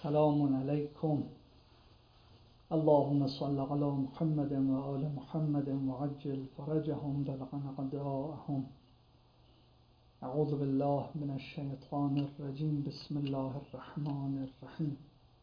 سلام علیکم. اللهم صل علی محمد و آل محمد وعجل فرجهم ضلع أعداءهم. اعوذ بالله من الشیطان الرجیم. بسم الله الرحمن الرحیم.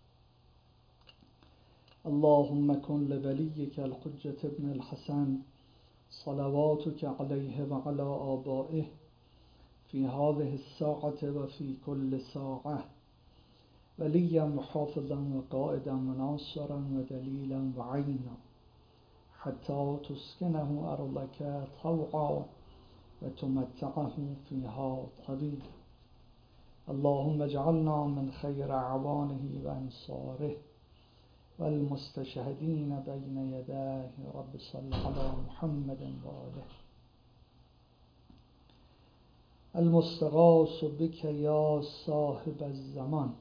اللهم کن لولیک الحجة ابن الحسن صلواتك علیه وعلى آبائه في هذه الساعة وفي كل ساعة وليا وحافظا وقائدا وناصرا ودليلا وعينا حتى تسكنه أرضك طوعا وتمتعه فيها طويلا. اللهم اجعلنا من خير أعوانه وأنصاره والمستشهدين بين يديه. رب صل على محمد وآله. المستغاث بك یا صاحب الزمان.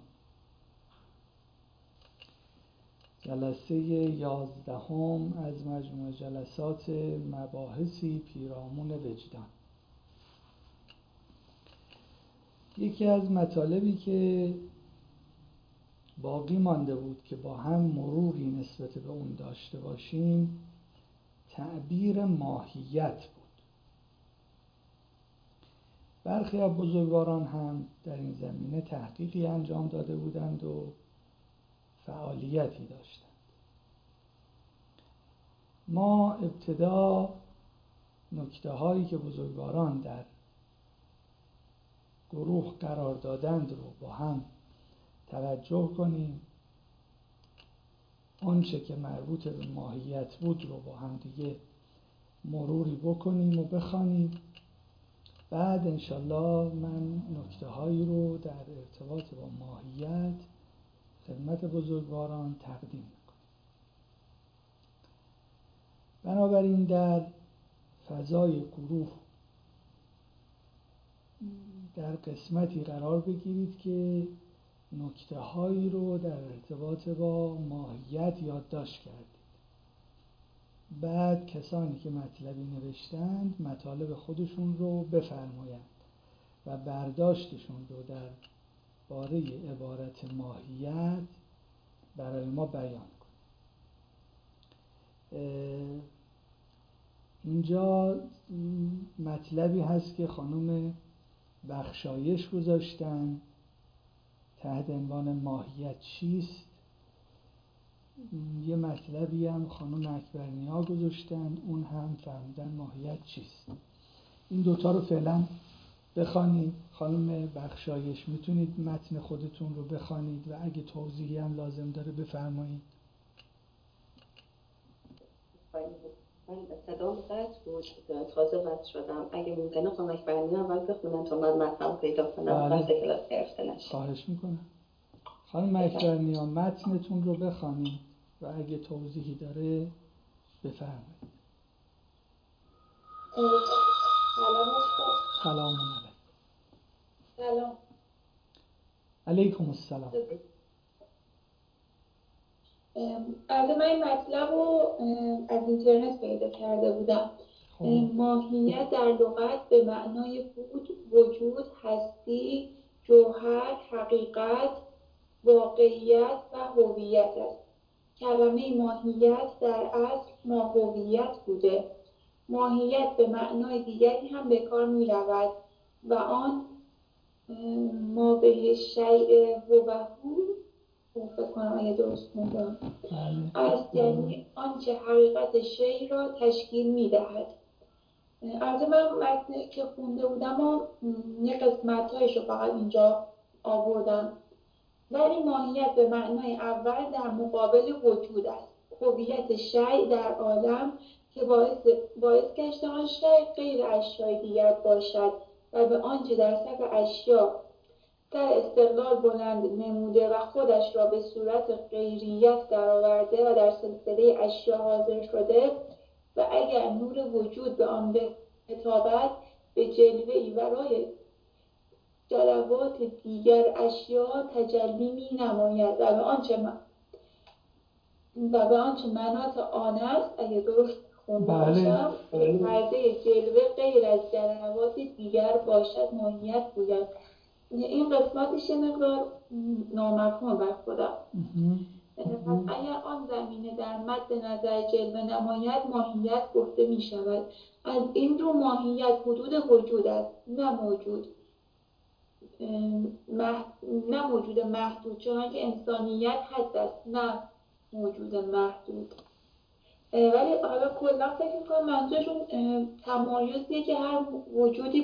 جلسه 11 از مجموع جلسات مباحثی پیرامون وجدان. یکی از مطالبی که باقی مانده بود که با هم مروری نسبت به اون داشته باشیم تعبیر ماهیت بود. برخی از بزرگواران هم در این زمینه تحقیقی انجام داده بودند و فعالیتی داشتند. ما ابتدا نکته هایی که بزرگواران در گروه قرار دادند رو با هم توجه کنیم، آنچه که مربوط به ماهیت بود رو با هم دیگه مروری بکنیم و بخوانیم. بعد انشالله من نکته هایی رو در ارتباط با ماهیت خدمت بزرگواران تقدیم میکنم. بنابراین در فضای گروه در قسمتی قرار بگیرید که نکته هایی رو در ارتباط با ماهیت یادداشت کردید. بعد کسانی که مطلبی نوشتند مطالب خودشون رو بفرمایند و برداشتشون رو در باره عبارت ماهیت برای ما بیان کنید. اینجا مطلبی هست که خانم بخشایش گذاشتن تحت عنوان ماهیت چیست. یه مطلبی هم خانم اکبرنیا گذاشتن، اون هم فهمیدن ماهیت چیست. این دوتا رو فعلا بخوانید. خانم بخشایش میتونید متن خودتون رو بخوانید و اگه توضیحی هم لازم داره بفرمایید. من صدام قطع بود، تازه وصل شدم. اگه ممکنه خانم اکبرنیا اول بخونن تا من متن پیدا کنم. بله. وقت کلاس گرفته نشه. خواهش میکنم. خانم اکبرنیا متنتون رو بخوانید و اگه توضیحی داره بفرمایید. سلام استاد. سلام علیکم. سلام. علیکم السلام. از من این مطلب رو از اینترنت پیدا کرده بودم. ماهیت در لغت به معنای بود، وجود، هستی، جوهر، حقیقت، واقعیت و هویت است. کلمه ماهیت در اصل ماهویت بوده. ماهیت به معنای دیگری هم به کار می رود و آن ما به شیء هو فکر کنم اگه درست خوندم است، یعنی آنچه حقیقت شیء را تشکیل می دهد. از من متن که خونده بودم و یه قسمت‌هایش رو فقط اینجا آوردم. ولی ماهیت به معنای اول در مقابل وجود است. هویت شیء در عالم که باعث گشته آن شیء غیر اشیاء دیگر باشد و به آنچه در صف اشیا در استقلال بلند نموده و خودش را به صورت غیریت درآورده و در سلسله اشیا حاضر شده و اگر نور وجود به آن بتابد به جلوه‌ای ورای جلوات دیگر اشیا تجلی می نماید و به آنچه مناط آن است، اگه درست خونده باشم، پرده جلوه غیر از جلوات دیگر باشد ماهیت گوید. این قسمتش یه مقدار نامفهوم بر خودم. پس اگر آن زمینه در مد نظر جلوه نماید ماهیت گفته می شود. از این رو ماهیت حدود وجود است، نه موجود محدود، چنانکه انسانیت حد است نه موجود محدود. ولی حالا کلا فکر می‌کنم منظورشون تمایزیه که هر وجودی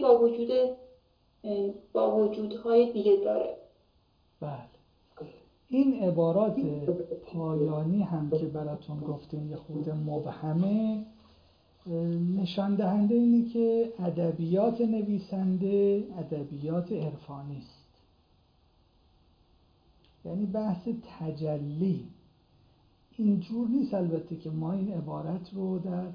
با وجودهای دیگه داره. بله، این عبارات پایانی هم که براتون گفتیم یه خورده مبهمه، نشان دهنده اینه که ادبیات نویسنده ادبیات عرفانی است. یعنی بحث تجلی اینجور نیست. البته که ما این عبارت رو در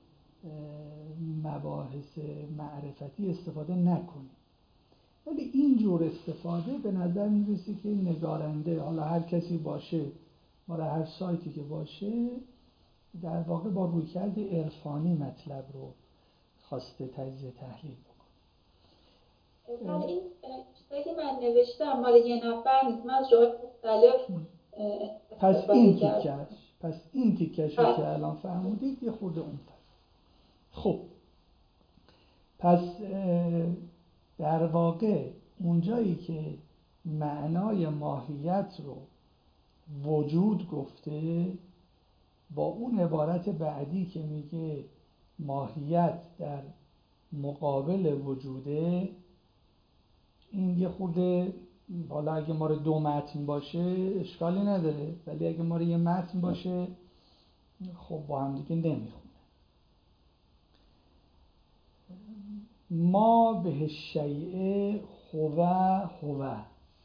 مباحث معرفتی استفاده نکنیم، ولی اینجور استفاده به نظر میرسه که نگارنده، حالا هر کسی باشه، مال هر سایتی که باشه، در واقع با رویکرد عرفانی مطلب رو خواسته تجزیه تحلیل بکنه. این چیزایی که من نوشتم مال یه نفر نیست، من از جاهای مختلف پس این تیکش رو که الان فهمودید یه خورده اون خب، پس در واقع اونجایی که معنای ماهیت رو وجود گفته، با اون عبارت بعدی که میگه ماهیت در مقابل وجوده، این یه خورده، حالا اگه ما رو دو متن باشه اشکالی نداره، ولی اگه ما رو یه متن باشه خب با هم دیگه نمیخونه. ما به شیء هو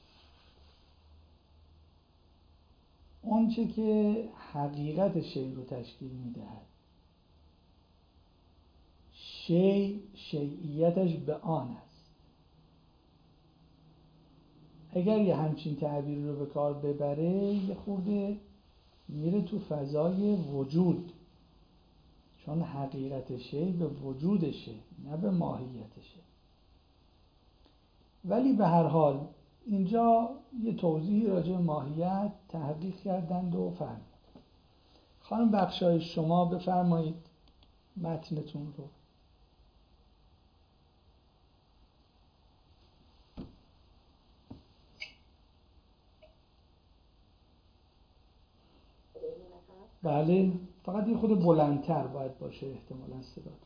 اونچه که حقیقت شیء رو تشکیل میدهد، شیعیتش به آن است. اگر یه همچین تعبیر رو به کار ببره یه خورده میره تو فضای وجود، چون حقیقت شیء به وجودشه نه به ماهیتشه. ولی به هر حال اینجا یه توضیحی راجع به ماهیت تحقیق کردند و فهمیدند. خانم بخشایش شما بفرمایید متنتون رو. بله، فقط یه خود بلندتر باید باشه احتمالاً صداتون.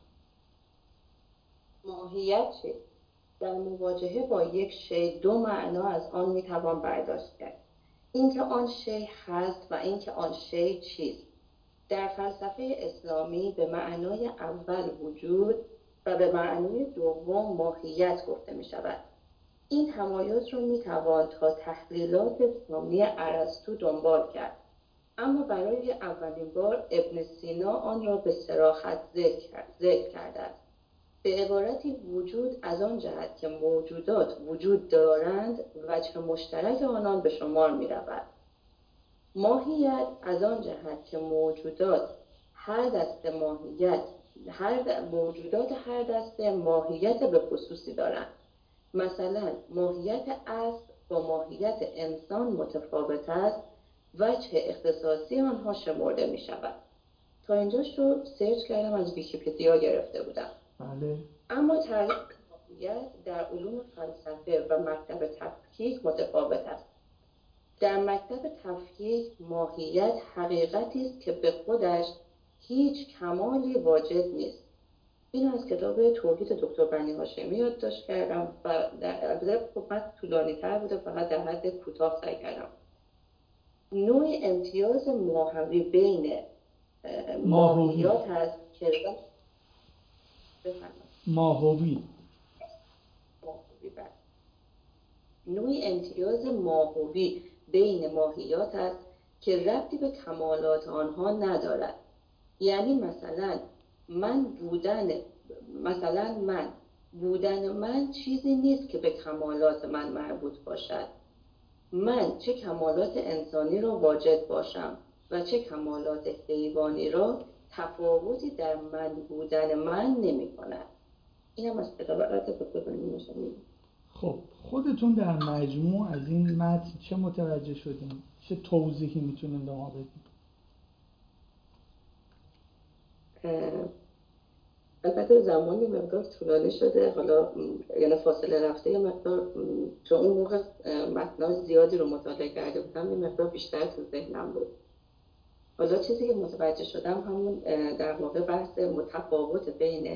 ماهیت چه؟ در مواجهه با یک شی دو معنا از آن میتوان برداشت کرد. اینکه آن شی هست و اینکه آن شی چیست. در فلسفه اسلامی به معنای اول وجود و به معنای دوم ماهیت گفته می شود. این تمایز رو می توان تا تحلیلات اسلامی ارسطو دنبال کرد. اما برای اولین بار ابن سینا آن را به صراحت ذکر کرده است. به عبارتی وجود از آن جهت که موجودات وجود دارند وجه مشترک آنان به شمار می رود. ماهیت از آن جهت که موجودات هر دسته ماهیت به خصوصی دارند. مثلا ماهیت اسب با ماهیت انسان متفاوت است، وجه اختصاصی آنها شمرده می شود. تا اینجاش رو سرچ کردم، از ویکی‌پدیا گرفته بودم. بله. اما تعریف ماهیت در علوم فلسفه و مکتب تفکیک متفاوت است. در مکتب تفکیک ماهیت حقیقتی است که به خودش هیچ کمالی واجد نیست. این از کتاب توحید دکتر بنی هاشمی یادداشت کردم و در خدمت طولانی تر بوده، فقط در حد کوتاه سعی کردم. نوع امتیاز ماهوی بین ماهیات هست که نوع امتیاز ماهوی بین ماهیات است که ربطی به کمالات آنها ندارد. یعنی مثلا بودن من چیزی نیست که به کمالات من مربوط باشد. من چه کمالات انسانی را واجد باشم و چه کمالات حیوانی را تفاوتی در من بودن من نمی کند. این هم از کتاب عرض دکتر بنی هاشمی. خب خودتون در مجموع از این متن چه متوجه شدین؟ چه توضیحی میتونین به ما بدین؟ البته زمان یه مقدار طولانی شده، حالا یعنی فاصله رفته یه مقدار، چون اون موقع متن‌های زیادی رو مطالعه کرده بودم یه مقدار بیشتر تو ذهنم بود. حالا چیزی که متوجه شدم همون در واقع بحث متفاوت بین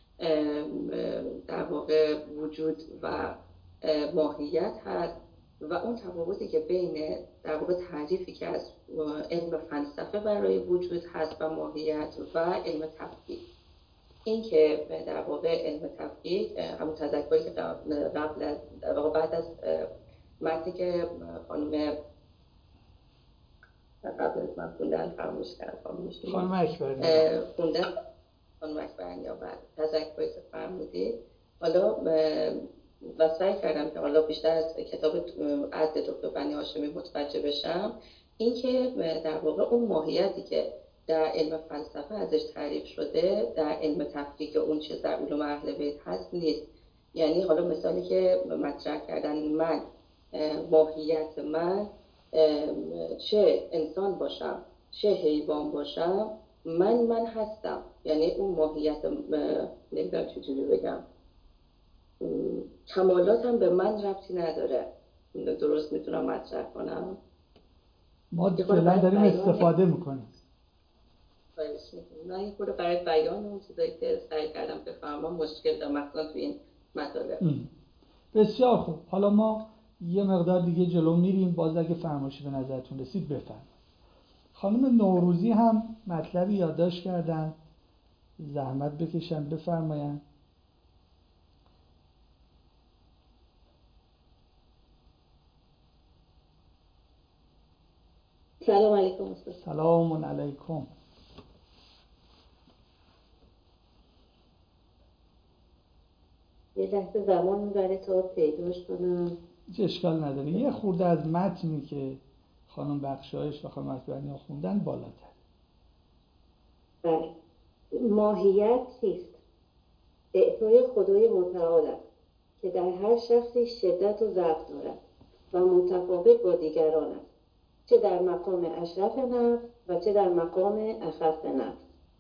در واقع وجود و ماهیت هست و اون تفاوتی که بین در واقع تعریفی که از علم فلسفه برای وجود هست و ماهیت و علم تفکیک. این که در واقع علم تفکیک همون تذکری که قبل از در واقع بعد از متنی که خانم قبل از من خوندن فراموش کردم خانم اکبری خوندن خانم اکبری یا بعد تذکری که فرمودید، حالا و سعی کردم که حالا بیشتر از کتاب عد دکتر بنی هاشمی متوجه بشم، این که در واقع اون ماهیتی که در علم فلسفه ازش تعریف شده در علم تفکیک اون چیز در علوم اهل بیت هست نیست. یعنی حالا مثالی که مطرح کردن من، ماهیت من، چه انسان باشم چه حیوان باشم، من هستم. یعنی اون ماهیت نمیدونم چجوری بگم، کمالاتم به من ربطی نداره. درست میتونم مطرح کنم؟ ما فعلا داریم استفاده میکنیم. نه یه خورده برای بیان اون چیزایی که سعی کردم بفهمم مشکل دارم مثلا تو این مطالب. بسیار خوب، حالا ما یه مقدار دیگه جلو میریم، باز اگه فرمایشی به نظرتون رسید بفرمایید. خانم نوروزی هم مطلبی یادداشت کردن، زحمت بکشن بفرمایند. سلام علیکم استاد. سلام علیکم. یه لحظه زمان میبره تا پیداش کنم. هیچ اشکال نداره، یه خورده از متنی که خانم بخشایش و خانم اکبری خوندن بالاتر. بله. ماهیت چیست؟ اعطای خدای متعال است که در هر شخصی شدت و ضعف دارد و متفاوت با دیگران است، چه در مقام اشرف نفس و چه در مقام اخص نفس.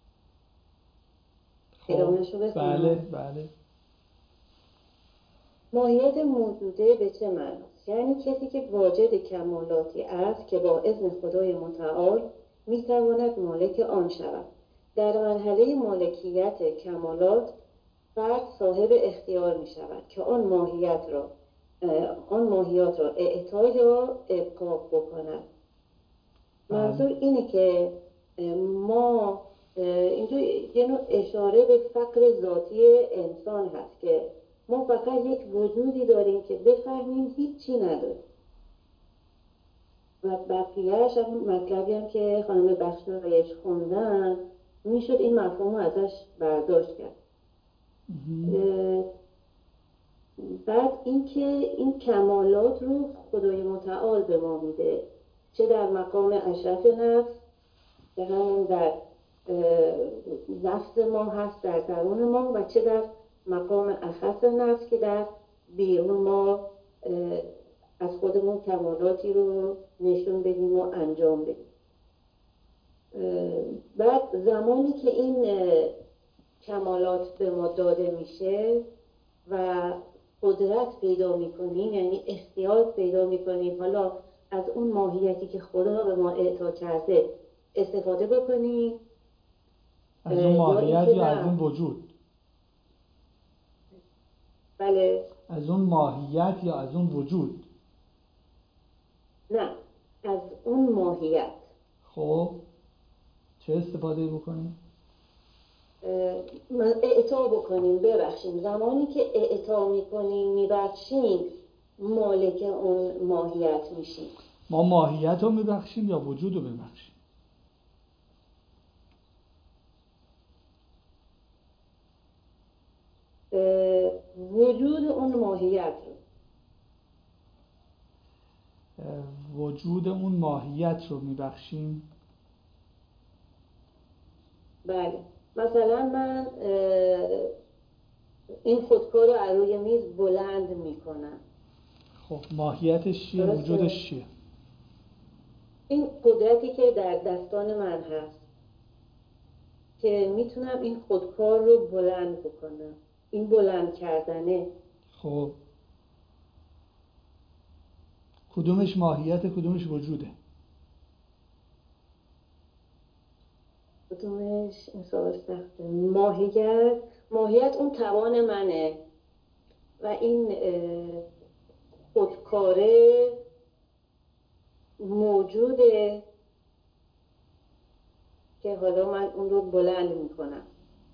ادامه‌شو بخونم؟ بله. ماهیت موجوده به چه معناست؟ یعنی کسی که واجد کمالاتی است که با اذن خدای متعال میتواند مالک آن شود. در مرحله مالکیت کمالات فرد صاحب اختیار می شود که آن ماهیات را اعطا یا ابقا بکند. منظور اینه که ما اینجا یه نوع اشاره به فقر ذاتی انسان هست که ما فقط یک وجودی داریم که بفهمیم هیچی نداریم و بقیه‌اش هم مطلبی هم که خانم بخشایش خوندن میشد این مفهوم رو ازش برداشت کرد. بعد اینکه این کمالات رو خدای متعال به ما میده، چه در مقام اشرف نفس که همون در نفس ما هست در درون ما و چه در مقام اخص نفس که در بیرون ما از خودمون کمالاتی رو نشون بدیم و انجام بدیم. بعد زمانی که این کمالات به ما داده میشه و قدرت پیدا میکنیم، یعنی اختیار پیدا میکنیم حالا از اون ماهیتی که خدا به ما اعطا کرده استفاده بکنیم، از اون ماهیت یا از اون وجود؟ بله. از اون ماهیت یا از اون وجود؟ نه، از اون ماهیت. خب چه استفاده بکنیم؟ اعطا بکنیم، ببخشیم. زمانی که اعطا میکنیم میبخشیم مالک اون ماهیت میشیم. ما ماهیت رو میبخشیم یا وجود رو میبخشیم؟ وجود اون ماهیت رو. وجود اون ماهیت رو میبخشیم. بله. مثلا من این خودکار رو از روی میز بلند میکنم. خب ماهیتش چیه؟ وجودش چیه؟ این قدرتی که در دستان من هست که میتونم این خودکار رو بلند بکنم. این بلند کردنه. خب کدومش ماهیت، کدومش وجوده؟ کدومش این سوال سخته. ماهیت اون توان منه و این خودکاره موجوده که حالا من اون رو بلند میکنم.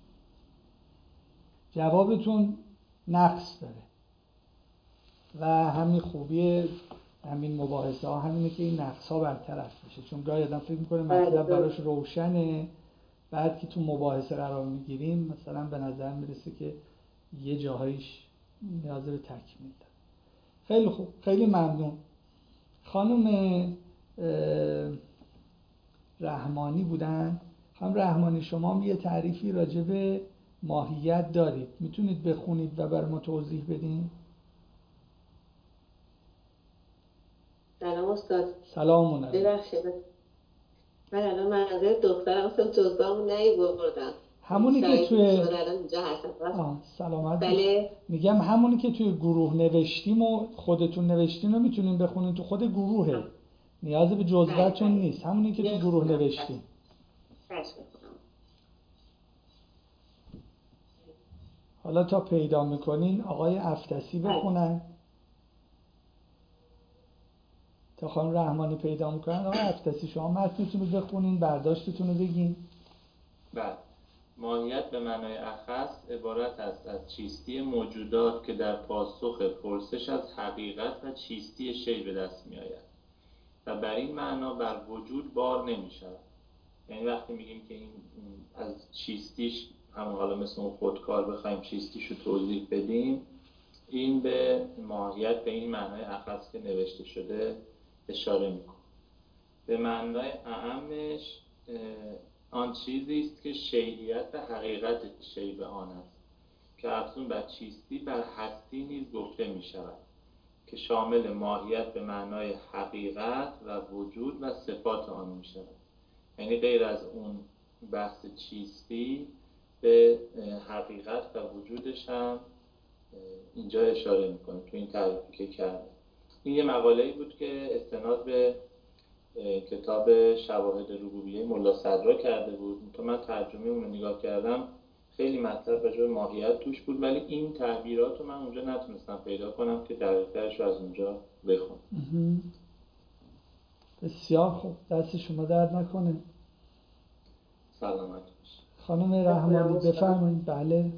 جوابتون نقص داره و همین خوبی همین مباحثه ها همینه که این نقص ها برطرف بشه، چون گاهی آدم فکر میکنه مطلب براش روشنه، بعد که تو مباحثه قرار میگیریم مثلا به نظر میرسه که یه جاهایش نیاز به تکمیل داره. خیلی خوب، خیلی ممنون. خانم رحمانی بودن. خانم رحمانی شما یه تعریفی راجع به ماهیت دارید، میتونید بخونید و برای ما توضیح بدین؟ سلام استاد. سلام علیکم. ببخشید من الان منظر دخترم اصلا جزبامو نیاوردم. همونی که توی اینجا هستم. سلامت. بله. میگم همونی که توی گروه نوشتیم و خودتون نوشتین رو میتونین بخونین، تو خود گروهه، نیاز به جزوه‌تون نیست، همونی که تو گروه نوشتیم. حالا تا پیدا میکنین آقای افتسی بخونن. تا خانم رحمانی پیدا میکنن آقای افتسی شما متنتون رو بخونین، برداشتتون رو بگین. بله. ماهیت به معنای اخص عبارت است از چیستی موجودات که در پاسخ پرسش از حقیقت و چیستی شی به دست می آید و بر این معنا بر وجود بار نمی شود. یعنی وقتی میگیم که این از چیستیش همون حالا مثل اون خودکار بخوایم چیستیش رو توضیح بدیم، این به ماهیت به این معنای اخص که نوشته شده اشاره میکنه. به معنای اعمش آن چیزی است که شیعیت و حقیقت شیء به آن است که افزون بر چیستی بر هستی نیز گفته می شود که شامل ماهیت به معنای حقیقت و وجود و صفات آن می شود. یعنی غیر از اون بحث چیستی به حقیقت و وجودش هم اینجا اشاره میکنه تو این تعریفی که کرده. این یه مقاله‌ای بود که استناد به کتاب شواهد ربوبیه ملا صدرا کرده بود. تو من ترجمه اون رو نگاه کردم، خیلی مطلب راجع به ماهیت توش بود، ولی این تعبیرات رو من اونجا نتونستم پیدا کنم که دقیق‌ترش رو از اونجا بخونم. بسیار خوب، دست شما درد نکنه. سلامت باشید. خانم رحمانی بفرمایید. بله.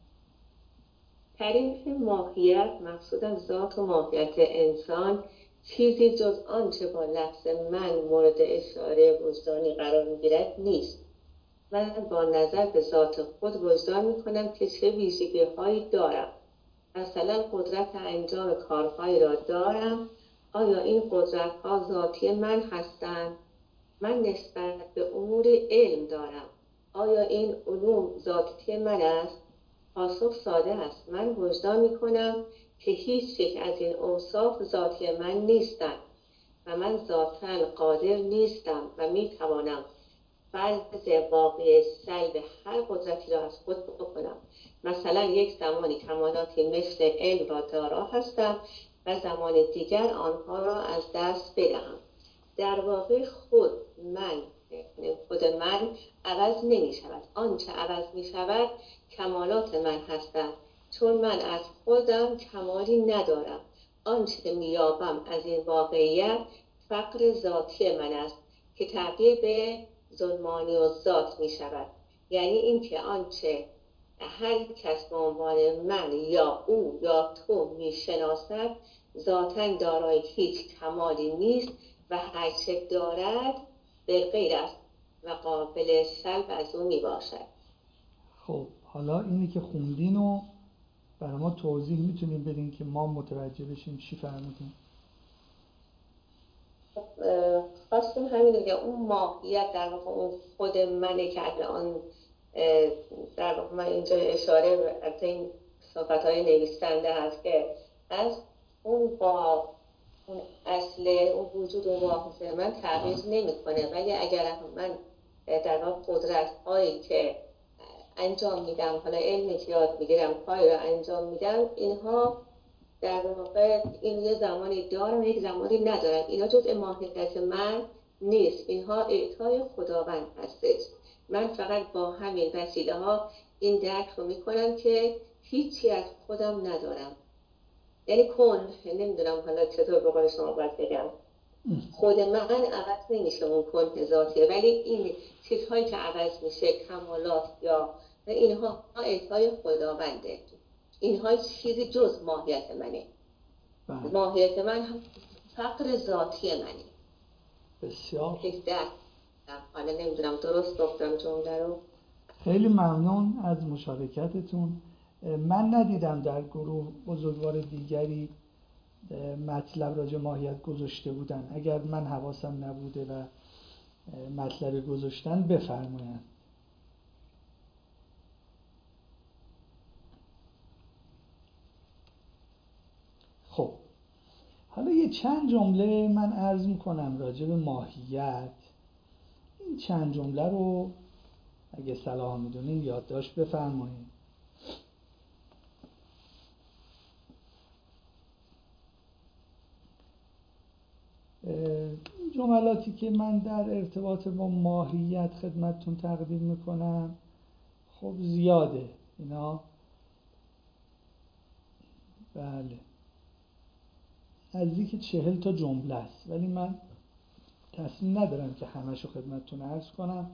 تعریف ماهیت مقصود از ذات و ماهیت انسان چیزی جز آنچه با لفظ من مورد اشاره وجدانی قرار می‌گیرد نیست. من با نظر به ذات خود وجدان می‌کنم که چه ویژگی‌هایی دارم. مثلا قدرت انجام کارهایی را دارم. آیا این قدرت‌ها ذاتی من هستند؟ من نسبت به امور علم دارم. آیا این علوم ذاتی من است؟ پاسخ ساده است. من وجدان می‌کنم که هیچ یک از این اوصاف ذاتی من نیستند و من ذاتاً قادر نیستم و می‌توانم فرض واقعی سلب هر قدرتی را از خود بکنم. مثلا یک زمانی کمالاتی مثل علم را دارا هستم و زمان دیگر آنها را از دست بدهم. در واقع خود من عوض نمی شود. آنچه عوض می شود کمالات من هستند، چون من از خودم کمالی ندارم. آنچه می یابم از این واقعیت فقر ذاتی من است که تبدیل به ظلمانی و ذات می شود. یعنی این که آنچه هر کس به عنوان من یا او یا تو می شناسد ذاتاً دارای هیچ کمالی نیست و هرچه دارد به غیر است و قابل سلب از او می باشد. خب حالا اینی که خوندین و برای ما توضیح میتونیم بدین که ما متوجه بشیم چی فرمودین؟ خواستم همین دیگه، اون ماهیت در واقع اون خود منه که الان در واقع من اینجا اشاره به این صحبت‌های نویسنده هست که از اون با اون اصل اون وجود و واقع من تغییر نمی‌کنه، ولی اگر من در واقع قدرت‌هایی که انجام میدم، حالا علمی که یاد میگیرم، کاری رو انجام میدم، اینها در واقع این یه زمانی دارم یک زمانی ندارم، اینا جزء ماهیت من نیست، اینها اعطای خداوند هستش. من فقط با همین وسیله ها این درک رو میکنم که هیچی از خودم ندارم. یعنی نمیدونم حالا چطور به قول شما باید بگم، خود من عوض نمیشه، اون کن ذاتیه، ولی این چیزهایی که عوض میشه، کمالات یا اینها اعطای خداونده، اینها چیزی جز ماهیت منه. ماهیت من هم فقر ذاتی منه. بسیار حالا نمیدونم درست گفتم جمله رو. خیلی ممنون از مشارکتتون. من ندیدم در گروه بزرگوار دیگری مطلب راجع ماهیت گذاشته بودن. اگر من حواسم نبوده و مطلب گذاشتن بفرمایند. خب حالا یه چند جمله من عرض میکنم راجع به ماهیت. این چند جمله رو اگه صلاح میدونین یادداشت بفرمایید. جملاتی که من در ارتباط با ماهیت خدمتتون تقدیم میکنم خب زیاده اینا، بله نزدیک 40 تا جمله است، ولی من تصمیم ندارم که همشو خدمتتون عرض کنم.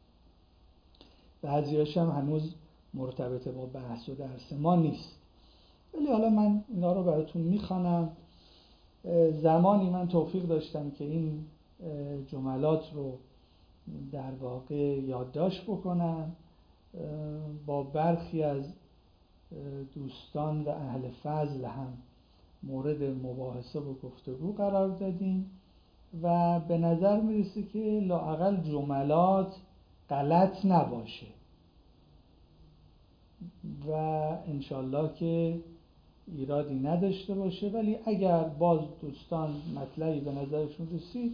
بعضیاش هم هنوز مرتبط با بحث و درس ما نیست، ولی حالا من اینا رو براتون میخوانم. زمانی من توفیق داشتم که این جملات رو در واقع یادداشت بکنم، با برخی از دوستان و اهل فضل هم مورد مباحثه و گفتگو قرار دادیم و به نظر میرسه که لااقل جملات غلط نباشه و انشالله که ایرادی نداشته باشه، ولی اگر باز دوستان مطلبی به نظرشون رسید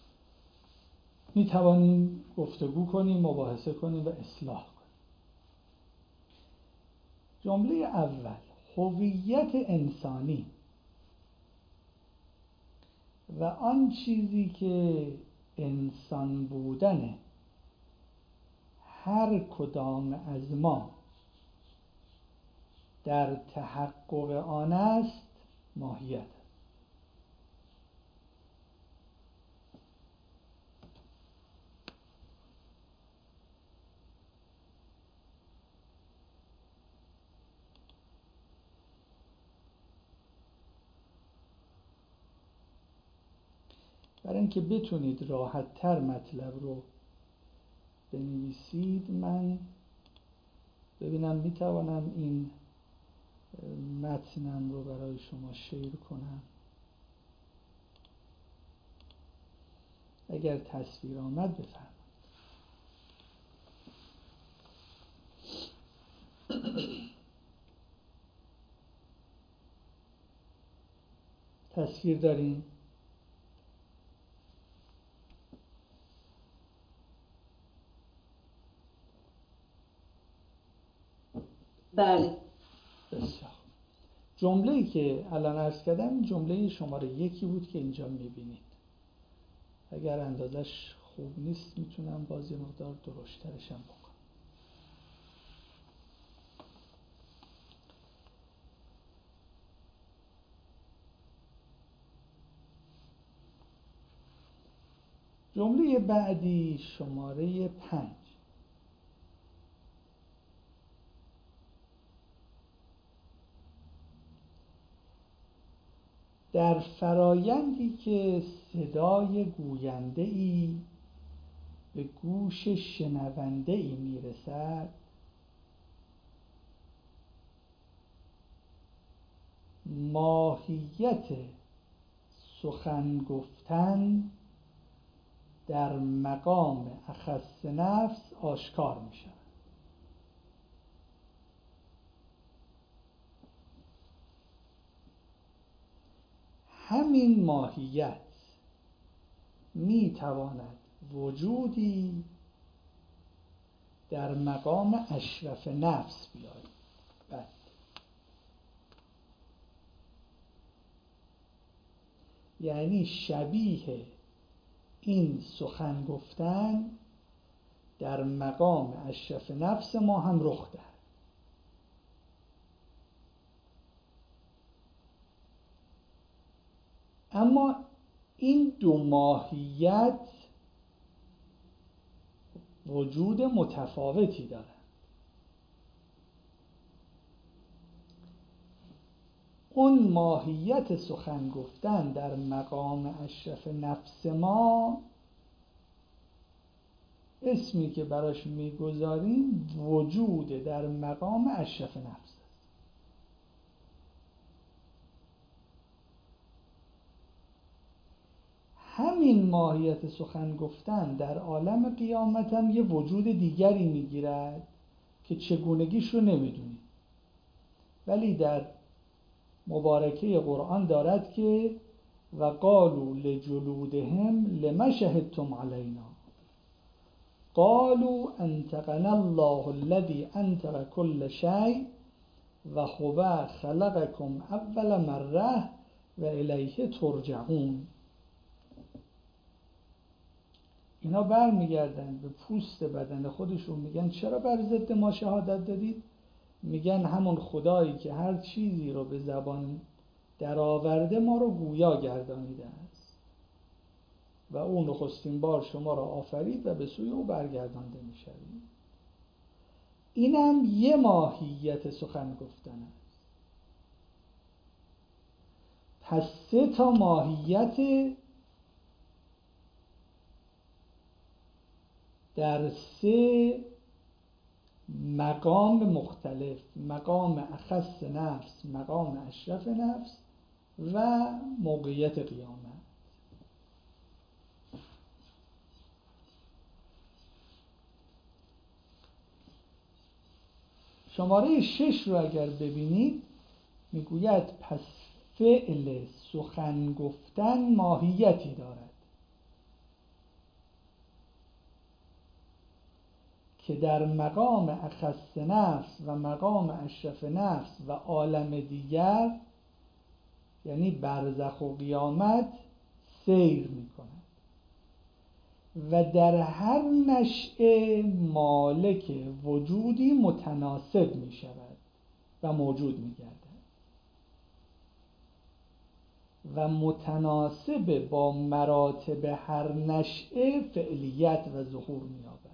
میتوانیم گفتگو کنیم، مباحثه کنیم و اصلاح کنیم. جمله اول: هویت انسانی و آن چیزی که انسان بودن هر کدام از ما در تحقق آن است ماهیت است. برای اینکه بتونید راحت تر مطلب رو بنویسید من ببینم میتوانم این متنم رو برای شما شیر کنم. اگر تصویر آمد بفرمایید. تصویر داریم؟ بله. بسیار. جمله‌ای که الان عرض کردم جمله شماره 1 بود که اینجا میبینید. اگر اندازش خوب نیست میتونم باز یه مقدار درشترش هم بکنم. جمله بعدی شماره 5: در فرایندی که صدای گوینده‌ای به گوش شنونده‌ای میرسد، ماهیت سخن گفتن در مقام اخص نفس آشکار می شود. همین ماهیت میتواند وجودی در مقام اشرف نفس بیاید. یعنی شبیه این سخن گفتن در مقام اشرف نفس ما هم رخ دهد. اما این دو ماهیت وجود متفاوتی دارند. اون ماهیت سخن گفتن در مقام اشرف نفس ما، اسمی که براش میگذاریم وجود در مقام اشرف نفس است. همین ماهیت سخن گفتن در عالم قیامت هم یه وجود دیگری میگیرد که چگونگیش رو نمیدونیم، ولی در مبارکه قرآن دارد که و قالوا لجلودهم لما شهدتم علینا قالوا انطقنا الله الذي انطق كل شيء و هو خلقكم اول مره و الیه ترجعون. اینا برمیگردن به پوست بدن خودشون، میگن چرا بر ضد ما شهادت دادید؟ میگن همون خدایی که هر چیزی رو به زبان در آورده ما رو گویا گردانیده است و اون نخستین بار شما را آفرید و به سوی او برگردانده میشوید. اینم یه ماهیت سخن گفتن است. پس 3 تا ماهیت در 3 مقام مختلف، مقام اخص نفس، مقام اشرف نفس و موقعیت قیامت. شماره 6 رو اگر ببینید میگوید پس فعل سخن گفتن ماهیتی دارد که در مقام اخص نفس و مقام اشرف نفس و عالم دیگر یعنی برزخ و قیامت سیر می کند و در هر نشأه مالک وجودی متناسب می شود و موجود می گردد و متناسب با مراتب هر نشأه فعلیت و ظهور می یابد.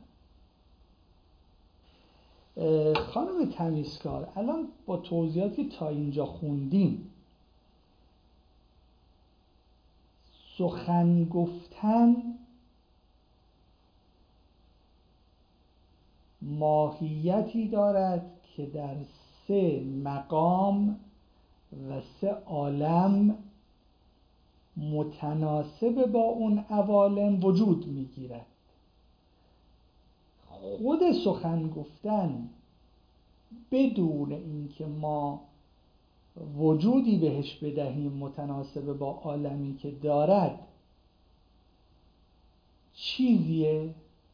خانم تمیزکار، الان با توضیحاتی که تا اینجا خوندیم سخن گفتن ماهیتی دارد که در 3 مقام و 3 عالم متناسب با اون عوالم وجود میگیرد. خود سخن گفتن بدون اینکه ما وجودی بهش بدهیم متناسب با عالمی که دارد چیزیه؟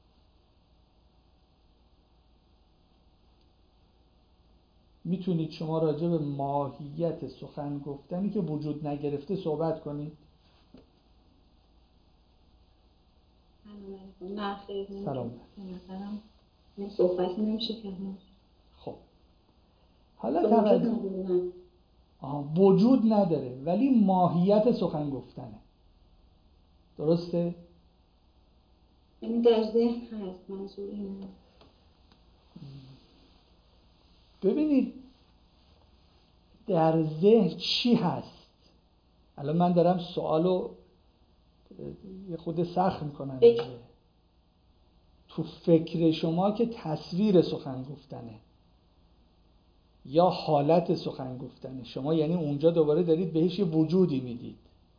میتونید شما راجع به ماهیت سخن گفتنی که وجود نگرفته صحبت کنید؟ نه خیلی سلام. مثلا صحبت نمیشه کرد. خب حالا وجود نداره ولی ماهیت سخن گفتنه، درسته؟ یعنی در ذهن هست، منظور اینه. ببینید در ذهن چی هست؟ الان من دارم سوالو یه خود سخت میکنم. تو فکر شما که تصویر سخن گفتنه یا حالت سخن گفتنه، شما یعنی اونجا دوباره دارید بهش یه وجودی میدید.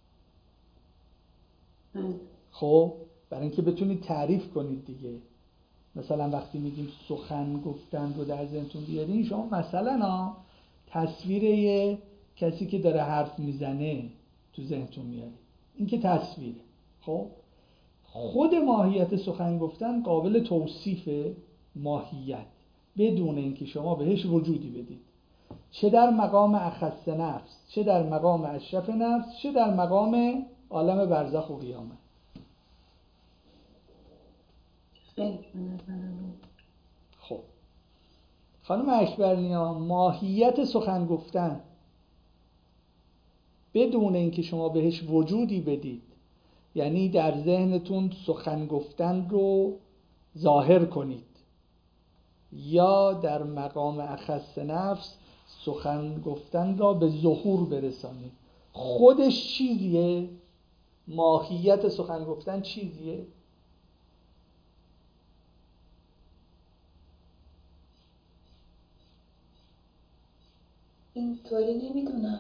خب برای اینکه بتونید تعریف کنید دیگه، مثلا وقتی میگیم سخن گفتن رو در ذهنتون بیارین، شما مثلا تصویر یه کسی که داره حرف میزنه تو ذهنتون میاری. این که تصویره. خب خود ماهیت سخن گفتن قابل توصیف ماهیت بدون اینکه شما بهش وجودی بدید، چه در مقام اخص نفس، چه در مقام اشرف نفس، چه در مقام عالم برزخ و قیامت. خب خانم اکبرنیا، ماهیت سخن گفتن بدون اینکه شما بهش وجودی بدید، یعنی در ذهنتون سخن گفتن رو ظاهر کنید، یا در مقام اخص نفس سخن گفتن را به ظهور برسانید، خودش چیزیه؟ ماهیت سخن گفتن چیزیه؟ اینطوری نمیدونم.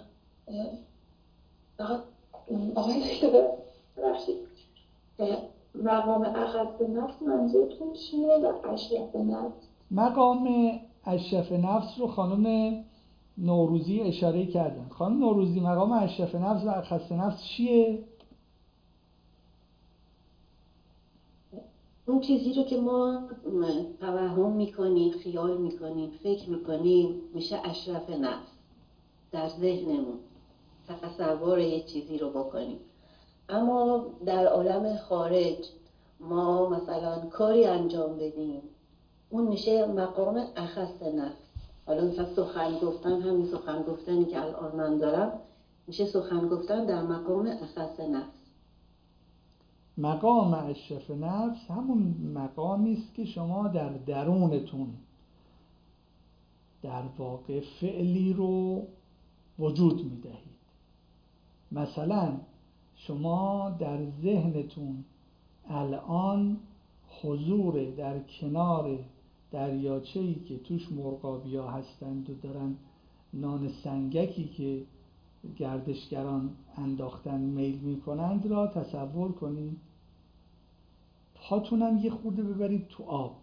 آقای دکتر ببخشید، مقام اخص نفس منظورتون چیه و اشرف نفس؟ مقام اشرف نفس رو خانم نوروزی اشاره کردن. خانم نوروزی، مقام اشرف نفس و اخص نفس چیه؟ اون چیزی رو که ما توهم میکنیم، خیال میکنیم، فکر میکنیم میشه اشرف نفس. در ذهنمون تصور یه چیزی رو بکنیم، اما در عالم خارج ما مثلا کاری انجام بدیم، اون میشه مقام اخص نفس. حالا مثلا سخن گفتن، همین سخن گفتنی که الان من دارم میشه سخن گفتن در مقام اخص نفس. مقام اشرف نفس همون مقامی است که شما در درونتون در واقع فعلی رو وجود میدهید. مثلا شما در ذهنتون الان حضور در کنار دریاچه‌ای که توش مرغابی‌ها هستند و دارن نان سنگکی که گردشگران انداختن میل میکنند را تصور کنید. پاتونم یه خورده ببرید تو آب.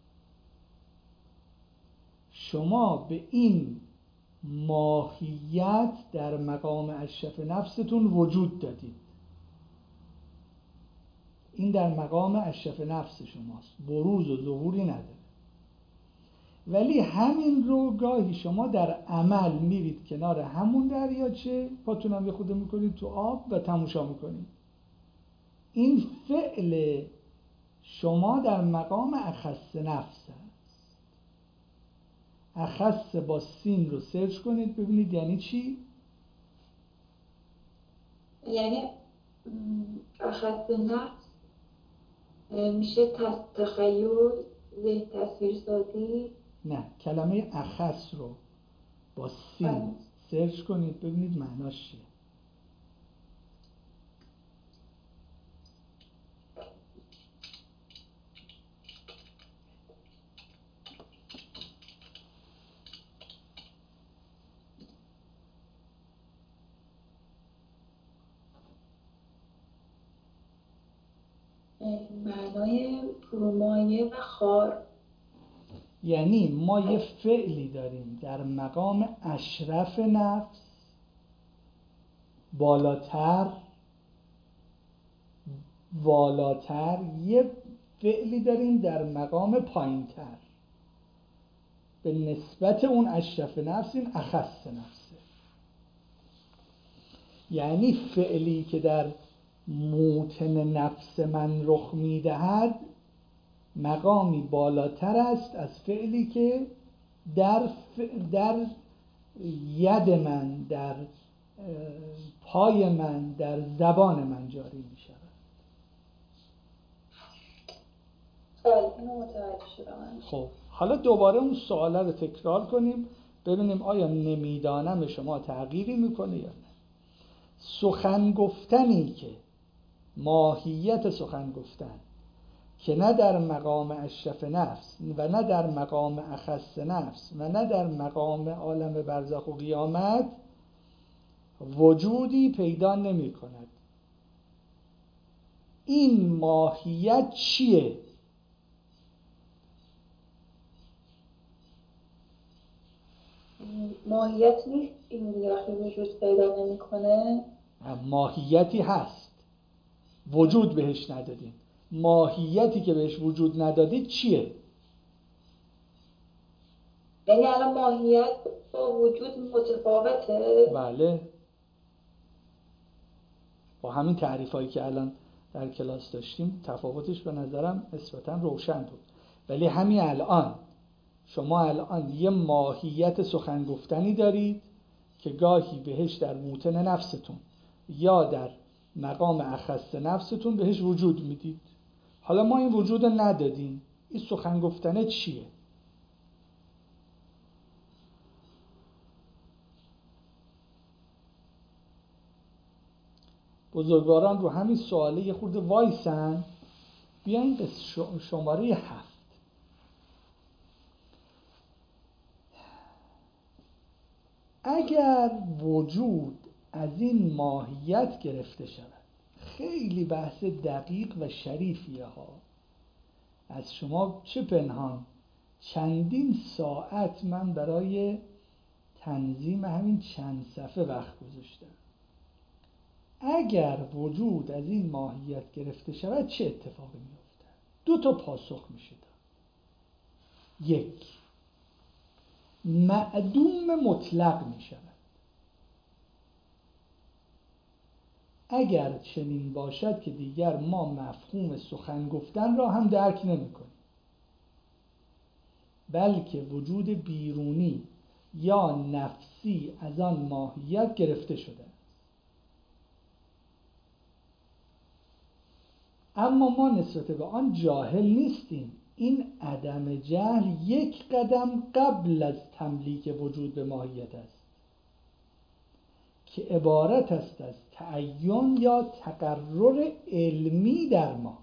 شما به این ماهیت در مقام اشرف نفستون وجود دادید. این در مقام اشرف نفس شماست، بروز و ظهوری نداره. ولی همین رو گاهی شما در عمل میرید کنار همون دریاچه، پاتونم یه خورده میکنید تو آب و تماشا میکنید. این فعل شما در مقام اخص نفس است. اخص با سین رو سرچ کنید ببینید یعنی چی؟ یعنی اخص نفس میشه تخیل، ذهن تصویر سازی. نه، کلمه اخص رو با سین سرچ کنید ببینید معناش چیه. معنای فرومایه و خار. یعنی ما یه فعلی داریم در مقام اشرف نفس، والاتر، یه فعلی داریم در مقام پایینتر. به نسبت اون اشرف نفس این اخص نفسه. یعنی فعلی که در موطن نفس من رخ میدهد مقامی بالاتر است از فعلی که در ید من، در پای من، در زبان من جاری می شود. اینو متوجه شدم. خب حالا دوباره اون سواله رو تکرار کنیم ببینیم آیا نمیدانم شما تغییری میکنه یا نه. سخن گفتنی که ماهیت سخن گفتن که نه در مقام اشرف نفس و نه در مقام اخص نفس و نه در مقام عالم برزخ و قیامت وجودی پیدا نمی کند، این ماهیت چیه؟ ماهیت نیست این وقتی وجود پیدا نمیکنه. ماهیتی هست، وجود بهش ندادین. ماهیتی که بهش وجود ندادید چیه؟ یعنی الان ماهیت با وجود متفاوته؟ بله، با همین تعریفایی که الان در کلاس داشتیم تفاوتش به نظرم نسبتاً روشن بود. ولی همین الان شما الان یه ماهیت سخن گفتنی دارید که گاهی بهش در موطن نفستون یا در مقام اخص نفستون بهش وجود میدید. حالا ما این وجود رو ندادیم، این سخن گفتنه چیه؟ بزرگواران رو همین سواله یه خورده وایسن. بیاین به شماره 7. اگر وجود از این ماهیت گرفته شود، خیلی بحث دقیق و شریفیه ها، از شما چه پنهان چندین ساعت من برای تنظیم همین چند صفحه وقت گذاشتم. اگر وجود از این ماهیت گرفته شود چه اتفاقی میفته؟ 2 تا پاسخ میشه داد. 1، معدوم مطلق میشود. اگر چنین باشد که دیگر ما مفهوم سخن گفتن را هم درک نمی‌کنیم، بلکه وجود بیرونی یا نفسی از آن ماهیت گرفته شده است. اما ما نسبت به آن جاهل نیستیم. این عدم جهل 1 قدم قبل از تملیک وجود به ماهیت است که عبارت است از تعین یا تقرر علمی در ما.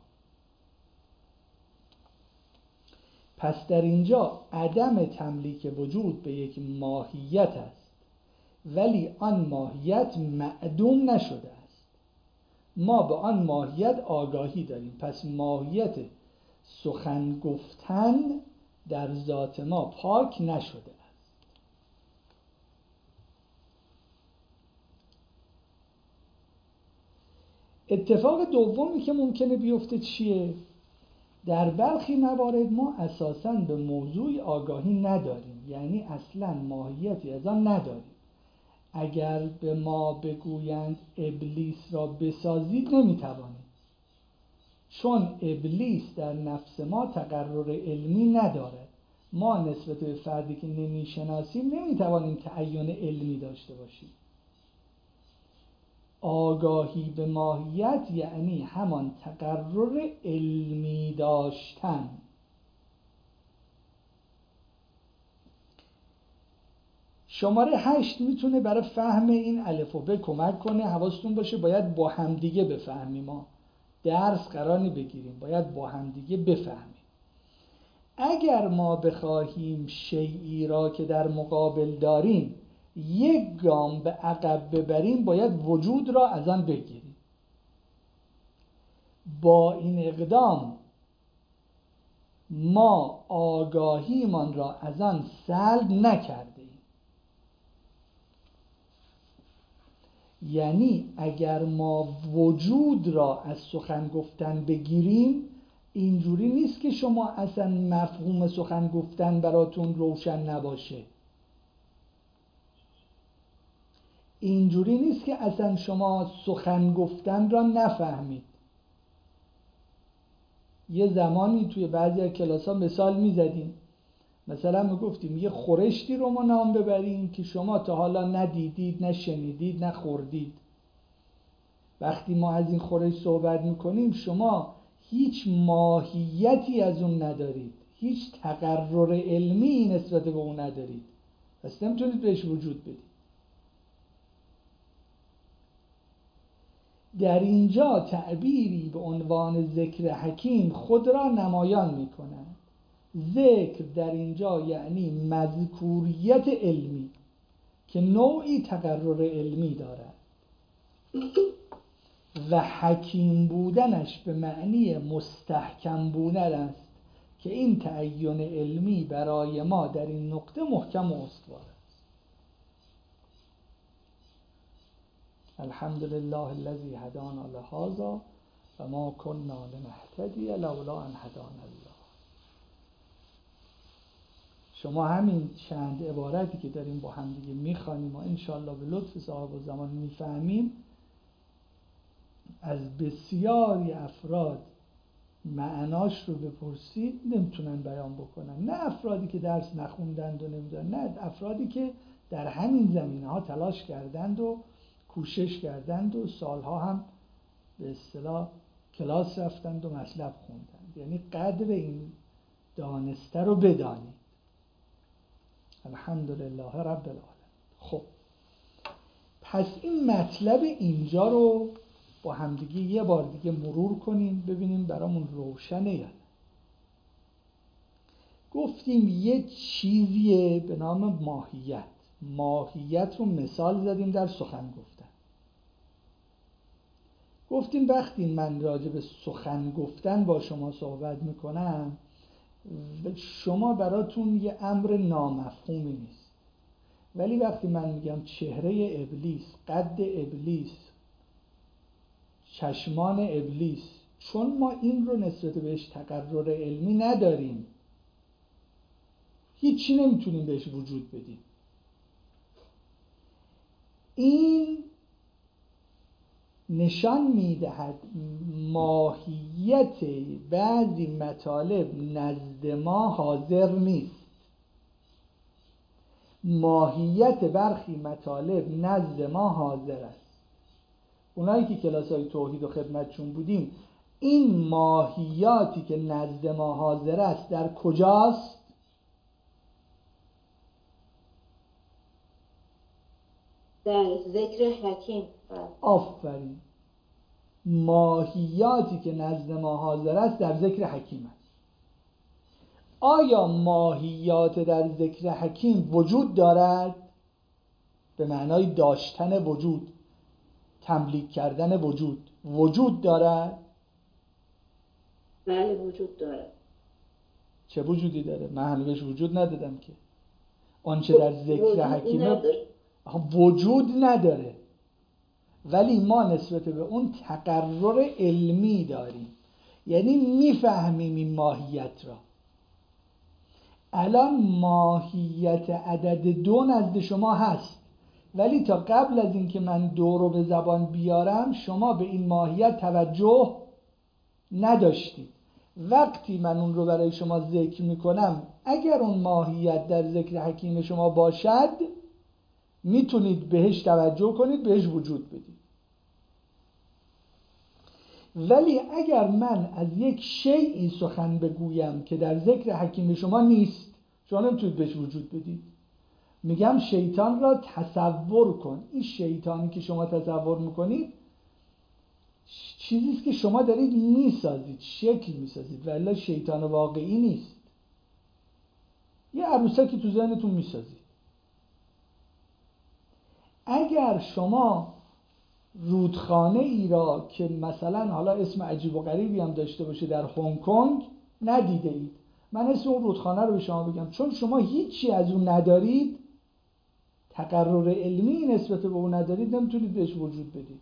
پس در اینجا عدم تملیک وجود به یک ماهیت است، ولی آن ماهیت معدوم نشده است. ما به آن ماهیت آگاهی داریم. پس ماهیت سخن گفتن در ذات ما پاک نشده است. اتفاق دومی که ممکنه بیفته چیه؟ در برخی موارد ما اساساً به موضوع آگاهی نداریم، یعنی اصلاً ماهیتی از آن نداریم. اگر به ما بگویند ابلیس را بسازید نمیتوانیم، چون ابلیس در نفس ما تقرر علمی ندارد. ما نسبت به فردی که نمیشناسیم نمیتوانیم تعین علمی داشته باشیم. آگاهی به ماهیت یعنی همان تقرر علمی داشتن. شماره 8 میتونه برای فهم این الف و ب کمک کنه. حواستون باشه باید با همدیگه بفهمیم. ما درس قرار بگیریم، باید با همدیگه بفهمیم. اگر ما بخواهیم شیئی را که در مقابل داریم 1 گام به عقب ببریم، باید وجود را از آن بگیریم. با این اقدام ما آگاهیمان را از آن سلب نکردیم. یعنی اگر ما وجود را از سخن گفتن بگیریم، اینجوری نیست که شما اصلا مفهوم سخن گفتن براتون روشن نباشه. اینجوری نیست که اصلا شما سخن گفتن را نفهمید. یه زمانی توی بعضی از کلاس‌ها مثال می‌زدیم، مثلا میگفتیم یه خورشتی رو ما نام ببریم که شما تا حالا ندیدید، نشنیدید، نخوردید. وقتی ما از این خورش صحبت میکنیم شما هیچ ماهیتی از اون ندارید، هیچ تقرر علمی نسبت به اون ندارید، پس نمیتونید بهش وجود بدید. در اینجا تعبیری به عنوان ذکر حکیم خود را نمایان می‌کند. ذکر در اینجا یعنی مذکوریت علمی که نوعی تقرر علمی دارد و حکیم بودنش به معنی مستحکم بودن است که این تعین علمی برای ما در این نقطه محکم و استوار است. الحمد لله الذی هدانا لهذا و ما كنا لنهتدی لولا ان هدانا الله. شما همین چند عبارتی که داریم با هم دیگه میخوانیم و انشالله به لطف صاحب الزمان میفهمیم، از بسیاری افراد معناش رو بپرسید نمیتونن بیان بکنن. نه افرادی که درس نخوندند و نمیدونن، نه افرادی که در همین زمینه ها تلاش کردند و کوشش کردند و سالها هم به اصطلاح کلاس رفتند و مطلب خوندند. یعنی قدر این دانسته رو بدانید. الحمدلله رب العالمین. خب پس این مطلب اینجا رو با همدیگه یه بار دیگه مرور کنیم ببینیم برامون روشنه یا نه. گفتیم یه چیزیه به نام ماهیت. ماهیت رو مثال زدیم در سخن گفتن. گفتیم وقتی من راجع به سخن گفتن با شما صحبت میکنم، شما براتون یه امر نامفهومی نیست، ولی وقتی من میگم چهره ابلیس، قد ابلیس، چشمان ابلیس، چون ما این رو نسبت بهش تقرر علمی نداریم، هیچی نمیتونیم بهش وجود بدیم. این نشان میدهد ماهیت بعضی مطالب نزد ما حاضر نیست. ماهیت برخی مطالب نزد ما حاضر است. اونایی که کلاس‌های توحید و خدمتشون بودیم، این ماهیاتی که نزد ما حاضر است در کجاست؟ در ذکر حکیم. آفرین. ماهیاتی که نزد ما حاضر است در ذکر حکیم است. آیا ماهیات در ذکر حکیم وجود دارد؟ به معنای داشتن وجود، تملیک کردن وجود دارد؟ بله وجود دارد. چه وجودی داره؟ من هنوز وجود ندادم که. آنچه در ذکر حکیمه وجود نداره، ولی ما نسبت به اون تقرر علمی داریم، یعنی میفهمیم این ماهیت را. الان ماهیت عدد 2 نزد شما هست، ولی تا قبل از اینکه من 2 رو به زبان بیارم شما به این ماهیت توجه نداشتید. وقتی من اون رو برای شما ذکر میکنم، اگر اون ماهیت در ذکر حکیم شما باشد میتونید بهش توجه کنید، بهش وجود بدید. ولی اگر من از یک شیئی سخن بگویم که در ذکر حکیم شما نیست، شما نمیتونید بهش وجود بدید. میگم شیطان را تصور کن. این شیطانی که شما تصور میکنید چیزیست که شما دارید میسازید، شکل میسازید، ولی شیطان واقعی نیست. یه عروسکی تو ذهنتون میسازید. اگر شما رودخانه ای را که مثلا حالا اسم عجیب و غریبی هم داشته باشه در هنگ کنگ ندیده اید، من اسم اون رودخانه رو به شما بگم، چون شما هیچی از اون ندارید، تقرر علمی نسبت به اون ندارید، نمیتونید بهش وجود بدید.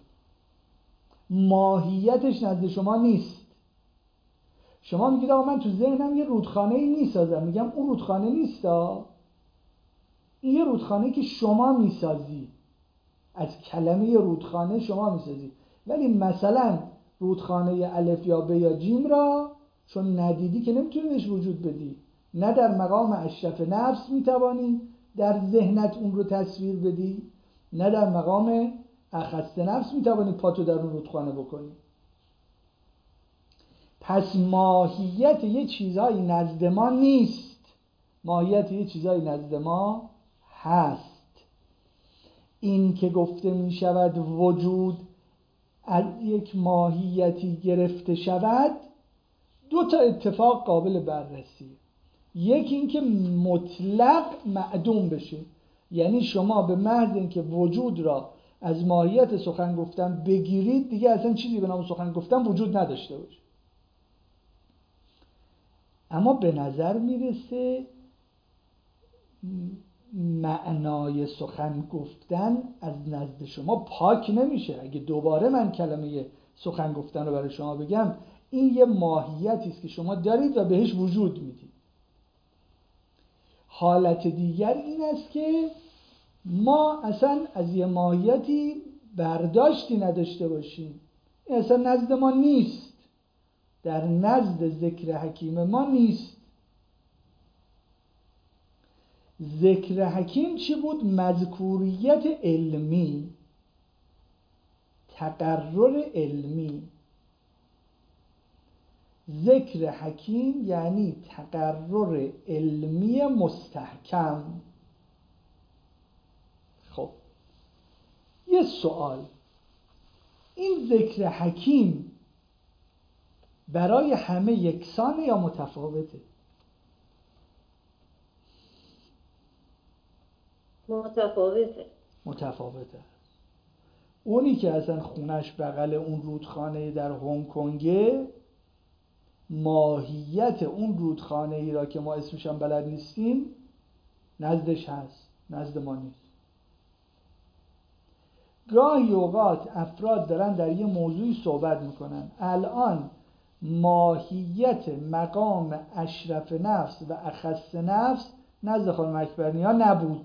ماهیتش نزد شما نیست. شما میگید آقا من تو ذهنم یه رودخانه ای میسازم، میگم اون رودخانه نیستا، این یه رودخانه که شما میسازی، از کلمه رودخانه شما میسازی، ولی مثلا رودخانه الف یا ب یا جیم را چون ندیدی که نمیتونی بهش وجود بدی. نه در مقام اشرف نفس میتوانی در ذهنت اون رو تصویر بدی، نه در مقام اخص نفس میتوانی پاتو در اون رودخانه بکنی. پس ماهیت یه چیزایی نزد ما نیست، ماهیت یه چیزایی نزد ما هست. این که گفته می شود وجود از یک ماهیتی گرفته شود، 2 تا اتفاق قابل بررسی. یکی این که مطلق معدوم بشه، یعنی شما به محض اینکه وجود را از ماهیت سخن گفتن بگیرید، دیگه اصلا چیزی به نام سخن گفتن وجود نداشته باشه. اما به نظر میرسه معنای سخن گفتن از نزد شما پاک نمیشه. اگه دوباره من کلمه سخن گفتن رو برای شما بگم، این یه ماهیتی است که شما دارید و بهش وجود میدید. حالت دیگر این است که ما اصلا از یه ماهیتی برداشتی نداشته باشیم. این اصلا نزد ما نیست، در نزد ذکر حکیم ما نیست. ذکر حکیم چی بود؟ مذکوریت علمی، تقرر علمی. ذکر حکیم یعنی تقرر علمی مستحکم. خب یه سوال، این ذکر حکیم برای همه یکسانه یا متفاوته؟ متفاوته. اونی که اصلا خونش بغل اون رودخانه در هنگ کنگه، ماهیت اون رودخانه ای را که ما اسمش هم بلد نیستیم نزدش هست، نزد ما نیست. گاهی اوقات افراد دارن در یه موضوعی صحبت میکنن، الان ماهیت مقام اشرف نفس و اخص نفس نزد خانم اکبرنیا نبود.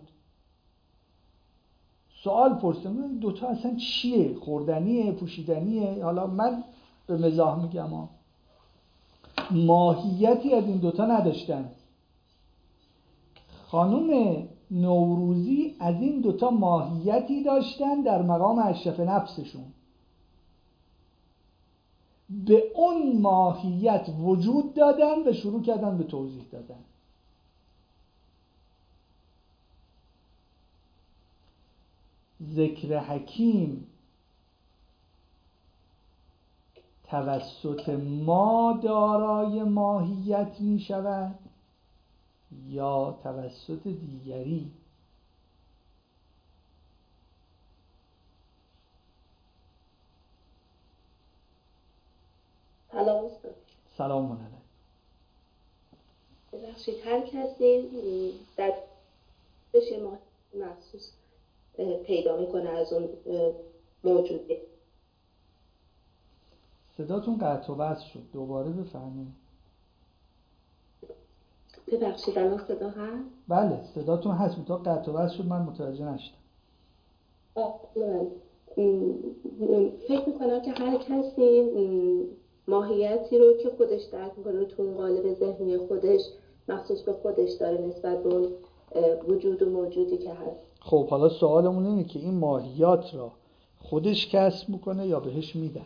سوال پرسیدم این دوتا اصلا چیه؟ خوردنیه؟ پوشیدنیه؟ حالا من به مزاح میگم ماهیتی از این دوتا نداشتن. خانم نوروزی از این دوتا ماهیتی داشتن در مقام اشرف نفسشون، به اون ماهیت وجود دادن و شروع کردن به توضیح دادن. ذکر حکیم توسط ما دارای ماهیت می شود یا توسط دیگری؟ سلام استاد. سلام علیکم. ببخشید، هر کسی در بشه مخصوص پیدا میکنه از اون موجوده. صداتون قطع و وصل شد، دوباره بفرمایید. ببخشید الان صدا هست؟ بله صداتون هست، تا قطع و وصل شد من متوجه نشدم. فکر میکنم که هر کسی ماهیتی رو که خودش درک میکنه تو اون قالب ذهنی خودش مخصوص به خودش داره نسبت به اون وجود و موجودی که هست. خب حالا سوالمون اینه که این ماهیات را خودش کسب میکنه یا بهش میدن؟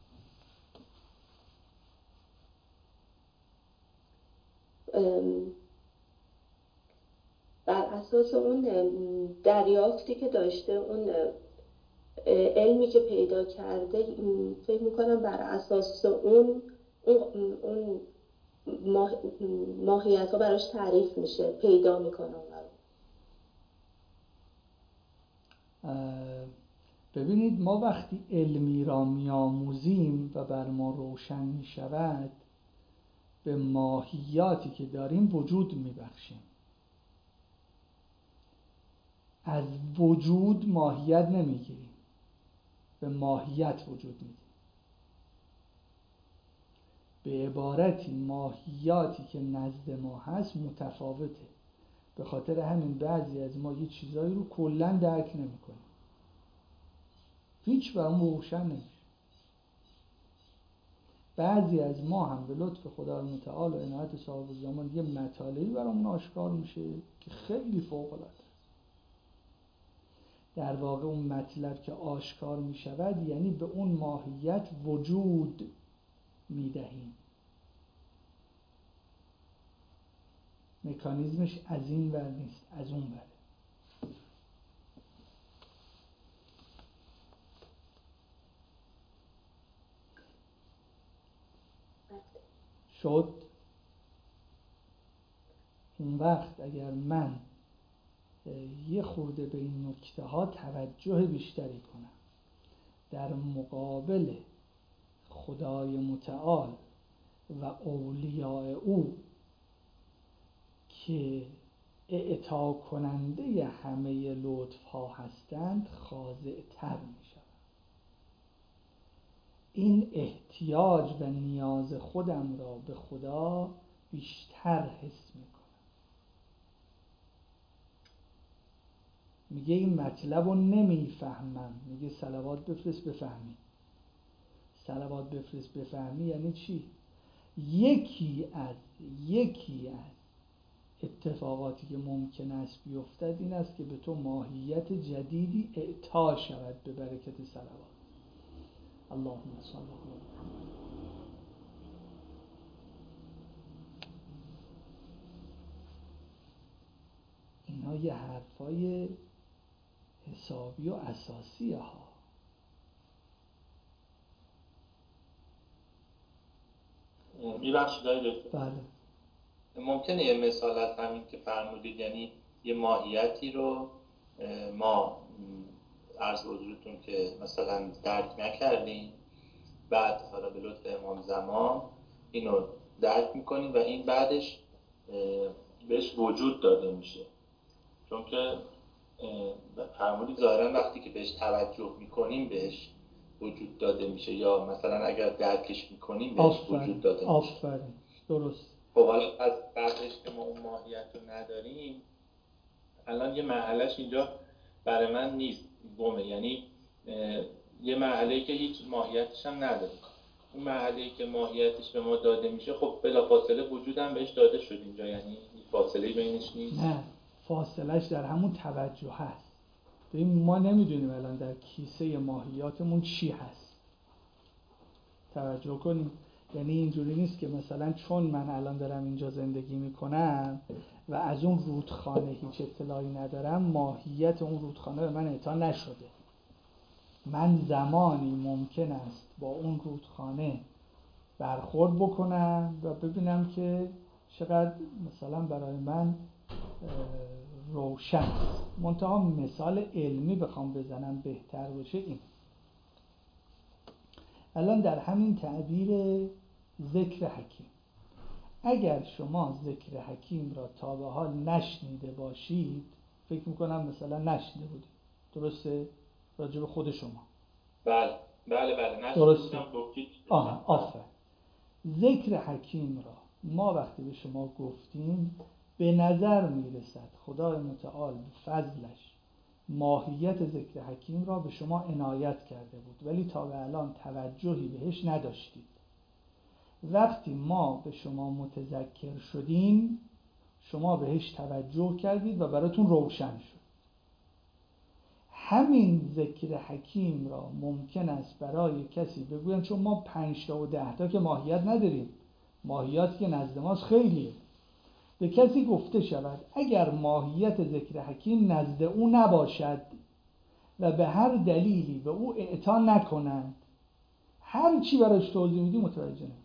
بر اساس اون دریافتی که داشته، اون علمی که پیدا کرده، فکر میکنم بر اساس اون ماهیت ها براش تعریف میشه، پیدا میکنه. ببینید ما وقتی علمی را میآموزیم و بر ما روشن میشود، به ماهیاتی که داریم وجود میبخشیم. از وجود ماهیت نمیگیریم، به ماهیت وجود میدیم. به عبارتی ماهیاتی که نزد ما هست متفاوته. به خاطر همین بعضی از ما یه چیزایی رو کلاً درک نمی‌کنیم، هیچ برامون روشن نمیشه. بعضی از ما هم به لطف خدای متعال و عنایت صاحب الزمان یه مطالبی برامون آشکار میشه که خیلی فوق‌العاده است. در واقع اون مطلب که آشکار میشود یعنی به اون ماهیت وجود میدهیم. مکانیزمش از این ور نیست، از اون ور. شد اون وقت اگر من یه خورده به این نکته ها توجه بیشتری کنم، در مقابل خدای متعال و اولیاء او که اعطا کننده همه لطف ها هستند خاضع تر می شود. این احتیاج و نیاز خودم را به خدا بیشتر حس می کنم. میگه این مطلب رو نمیفهمم، میگه صلوات بفرست بفهمی. صلوات بفرست بفهمی یعنی چی؟ یکی از اتفاقاتی که ممکن است بیفتد این است که به تو ماهیت جدیدی اعطا شود به برکت صلوات. اللهم صل علی محمد. اینا یه حرفای حسابی و اساسی ها. میبخشید دایی دکتر؟ بله. ممکنه یه مثال از همین که فرمودید، یعنی یه ماهیتی رو ما عرض حضورتون که مثلا درک نکردیم، بعد حالا به لطف امام زمان اینو درک میکنیم و این بعدش بهش وجود داده میشه. چون که فرمودید ظاهرا وقتی که بهش توجه میکنیم بهش وجود داده میشه، یا مثلا اگر درکش میکنیم بهش وجود داده میشه. آفرین، درست. خب حالا از بعدش که ما اون ماهیت رو نداریم، الان یه مرحلهش اینجا برای من نیست، گمه. یعنی یه مرحله‌ای که هیچ ماهیتش هم نداریم، اون مرحله‌ای که ماهیتش به ما داده میشه خب بلافاصله وجودم بهش داده شد اینجا، یعنی فاصله بینش نیست. نه، فاصلهش در همون توجه هست. ببین ما نمیدونیم الان در کیسه ماهیاتمون چی هست. توجه کنیم. یعنی اینجوری نیست که مثلا چون من الان دارم اینجا زندگی میکنم و از اون رودخانه هیچ اطلاعی ندارم، ماهیت اون رودخانه به من اعطا نشده. من زمانی ممکن است با اون رودخانه برخورد بکنم و ببینم که چقدر مثلا برای من روشن است. منتها مثال علمی بخوام بزنم بهتر باشه این. الان در همین تعبیر ذکر حکیم، اگر شما ذکر حکیم را تا به حال نشنیده باشید، فکر میکنم مثلا نشنیده بودید، درسته؟ راجع به خود شما. بله درسته. آفرین. ذکر حکیم را ما وقتی به شما گفتیم، به نظر میرسد خدای متعال به فضلش ماهیت ذکر حکیم را به شما عنایت کرده بود، ولی تا به الان توجهی بهش نداشتید. وقتی ما به شما متذکر شدیم، شما بهش توجه کردید و براتون روشن شد. همین ذکر حکیم را ممکن است برای کسی بگویم، چون ما 5 تا و 10 تا که ماهیت نداریم، ماهیاتی که نزد ماست خیلیه. به کسی گفته شود اگر ماهیت ذکر حکیم نزد او نباشد و به هر دلیلی به او اعطا نکنند، هر چی براش توضیح میدی متوجه نمیشه.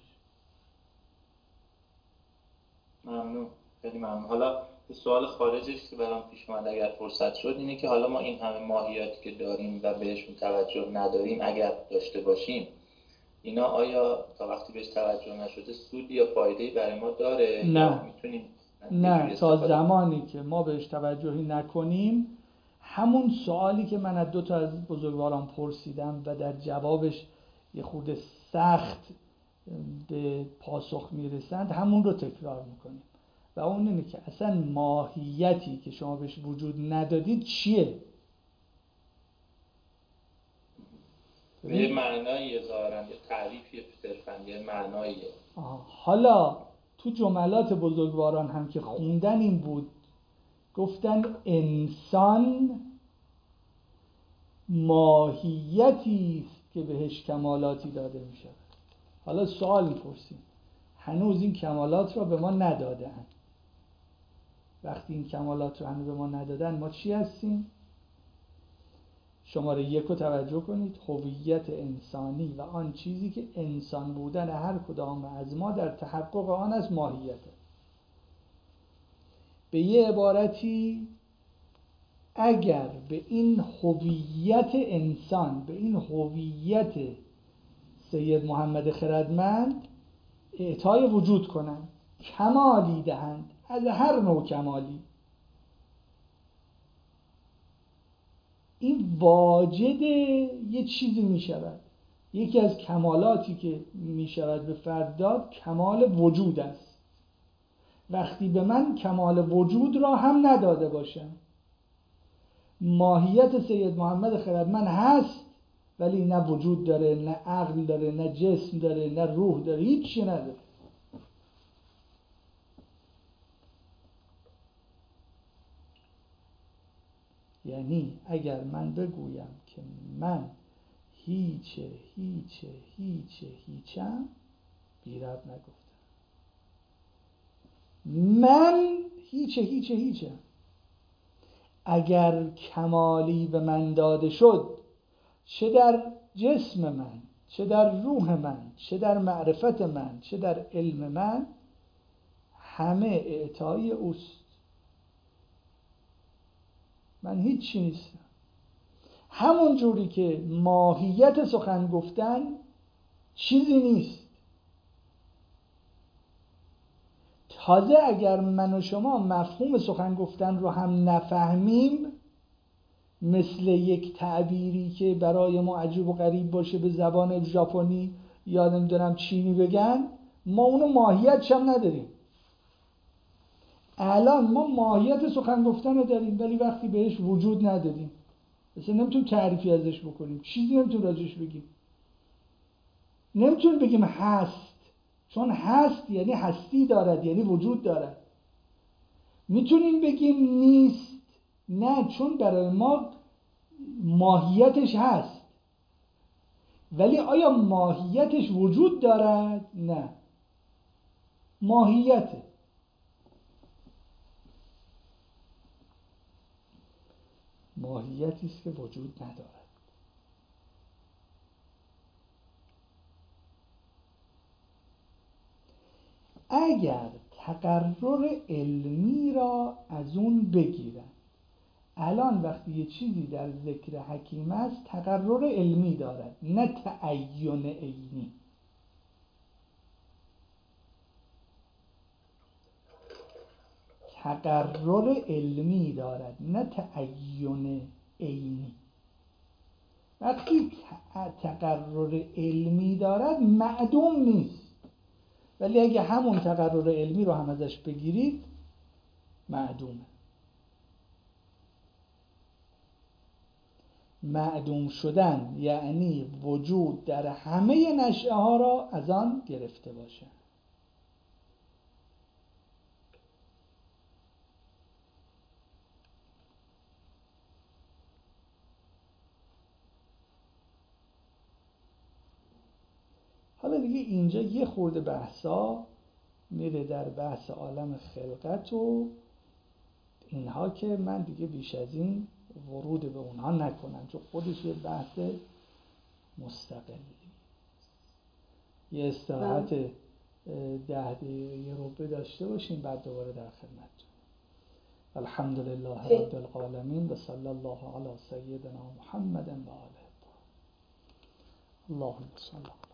ممنون، خیلی ممنون. حالا سوال خارجش که برام پیش اومد اگر فرصت شد اینه که حالا ما این همه ماهیتی که داریم و بهشون توجه نداریم، اگر داشته باشیم، اینا آیا تا وقتی بهش توجه نشده سودی یا فایده‌ای برای ما داره؟ نه. میتونیم نه، تا زمانی که ما بهش توجهی نکنیم، همون سوالی که من از 2 تا از بزرگواران پرسیدم و در جوابش یه خورده سخت به پاسخ میرسند، همون رو تکرار میکنیم و اون اینه که اصلا ماهیتی که شما بهش وجود ندادید چیه؟ یه معنایی ظاهرا، یه تعریفی صرفاً، یه معناییه. حالا تو جملات بزرگواران هم که خوندن این بود، گفتن انسان ماهیتی است که بهش کمالاتی داده می شود. حالا سوال می‌پرسیم، هنوز این کمالات را به ما ندادن. وقتی این کمالات را هنوز به ما ندادن، ما چی هستیم؟ شماره 1 رو توجه کنید، هویت انسانی و آن چیزی که انسان بودن هر کدام از ما در تحقق آن از ماهیته. به یه عبارتی، اگر به این هویت انسان، به این هویت سید محمد خردمند اعطای وجود کنند، کمالی دهند از هر نوع کمالی، این واجد یه چیزی می شود. یکی از کمالاتی که می شود به فرد داد کمال وجود است. وقتی به من کمال وجود را هم نداده باشم، ماهیت سید محمد خردمند هست ولی نه وجود داره، نه عقل داره، نه جسم داره، نه روح داره، هیچی نداره. یعنی اگر من بگویم که من هیچم، بی رب نگفتم. من هیچم. اگر کمالی به من داده شد، چه در جسم من، چه در روح من، چه در معرفت من، چه در علم من، همه اعطای اوست. من هیچی نیستم. همون جوری که ماهیت سخن گفتن چیزی نیست. تازه اگر من و شما مفهوم سخن گفتن رو هم نفهمیم، مثل یک تعبیری که برای ما عجیب و غریب باشه به زبان ژاپنی یا نمیدونم چینی بگن، ما اونو ماهیتش هم نداریم. الان ما ماهیت سخن گفتن رو داریم ولی وقتی بهش وجود نداریم، مثلا نمیتونیم تعریفی ازش بکنیم، چیزی نمیتونیم راجعش بگیم، نمیتونیم بگیم هست، چون هست یعنی هستی دارد، یعنی وجود دارد. میتونیم بگیم نیست، نه، چون برای ما ماهیتش هست ولی آیا ماهیتش وجود دارد؟ نه، ماهیته. ماهیتی است که وجود ندارد. اگر تقرر علمی را از اون بگیرن، الان وقتی یه چیزی در ذکر حکیم است تقرر علمی دارد، نه تعین عینی. تقرر علمی دارد نه تعین عینی. وقتی تقرر علمی دارد معدوم نیست، ولی اگه همون تقرر علمی رو هم ازش بگیرید معدومه. معدوم شدن یعنی وجود در همه نشأه ها را از آن گرفته باشه. حالا دیگه اینجا یه خورده بحثا میره در بحث عالم خلقت و اینها که من دیگه بیش از این ورود به اونها نکنم، چون خودش یه بحث مستقلی. یه استراحت 10 دقیقه ربع داشته باشیم بعد دوباره در خدمتتون. الحمدلله رب العالمین و صلی الله علی سیدنا محمد و آله. اللهم صل